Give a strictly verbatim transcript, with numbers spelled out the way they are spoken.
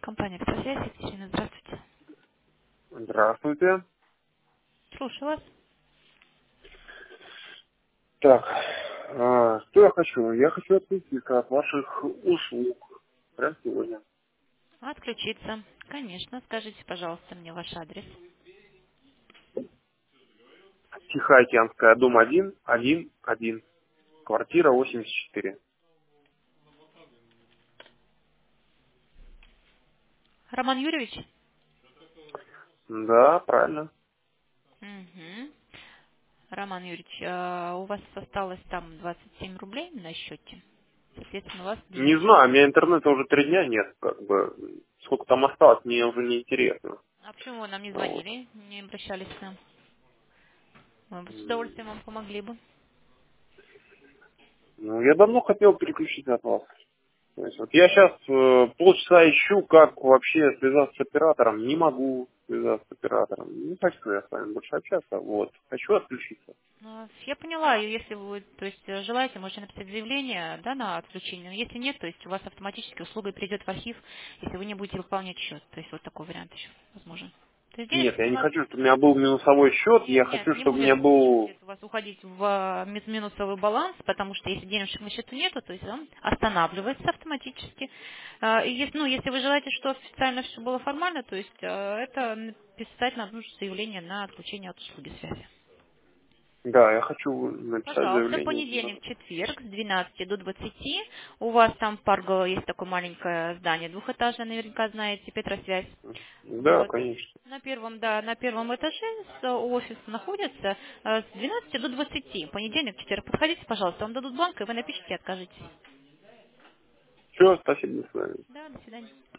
Компания «Автосвязь», Екатерина, здравствуйте. Здравствуйте. Слушаю вас. Так, а, что я хочу? Я хочу отключиться от ваших услуг. Прямо сегодня. Отключиться. Конечно. Скажите, пожалуйста, мне ваш адрес. Тихоокеанская, дом один, один, один. Квартира восемьдесят четыре. Роман Юрьевич? Да, правильно. Угу. Роман Юрьевич, а у вас осталось там двадцать семь рублей на счете. Соответственно, у вас Не ближайший... знаю, у меня интернета уже три дня нет, как бы. Сколько там осталось, мне уже не интересно. А почему вы нам не Вот. звонили, не обращались к нам? Мы бы с М, удовольствием вам помогли бы. Ну, я давно хотел переключиться от вас. То есть вот я сейчас полчаса ищу, как вообще связаться с оператором. Не могу связаться с оператором. Не хочу я с вами больше общаться. Вот. Хочу отключиться. Ну, я поняла, и если вы, то есть, э, желаете, можете написать заявление, да, на отключение. Но если нет, то есть у вас автоматически услуга перейдет в архив, если вы не будете выполнять счет. То есть вот такой вариант еще возможен. То есть Нет, денежки я у не вас... хочу, чтобы у меня был минусовой счет. Нет, Я нет, хочу, не чтобы у будет, меня не был... будет у вас уходить в э, ми- минусовый баланс, потому что если денежек на счету нету, то есть он останавливается автоматически. Э, и если, ну, если вы желаете, что официально все было формально, то есть э, это написать надо нужно заявление на отключение от услуги связи. Да, я хочу написать Пожалуйста, заявление. понедельник, четверг с двенадцати до двадцати. У вас там в Парго есть такое маленькое здание двухэтажное, наверняка знаете, Петросвязь. Да, Вот. конечно. На первом, да, на первом этаже с- офис находится э, с двенадцати до двадцати. Понедельник, четверг. Подходите, пожалуйста, вам дадут бланк, и вы напишите и откажитесь. Все, спасибо, до свидания. Да, до свидания.